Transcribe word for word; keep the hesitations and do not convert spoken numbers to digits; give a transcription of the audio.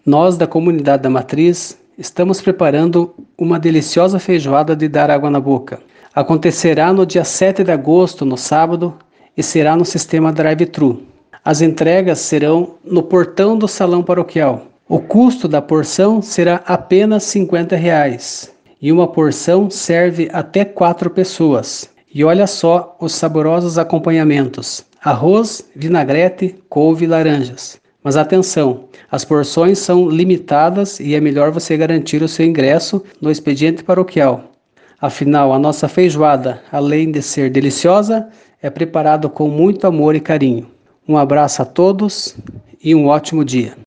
Nós, da comunidade da Matriz, estamos preparando uma deliciosa feijoada de dar água na boca. Acontecerá no dia sete de agosto, no sábado, e será no sistema drive-thru. As entregas serão no portão do salão paroquial. O custo da porção será apenas cinquenta reais. E uma porção serve até quatro pessoas. E olha só os saborosos acompanhamentos: arroz, vinagrete, couve e laranjas. Mas atenção, as porções são limitadas e é melhor você garantir o seu ingresso no expediente paroquial. Afinal, a nossa feijoada, além de ser deliciosa, é preparada com muito amor e carinho. Um abraço a todos e um ótimo dia.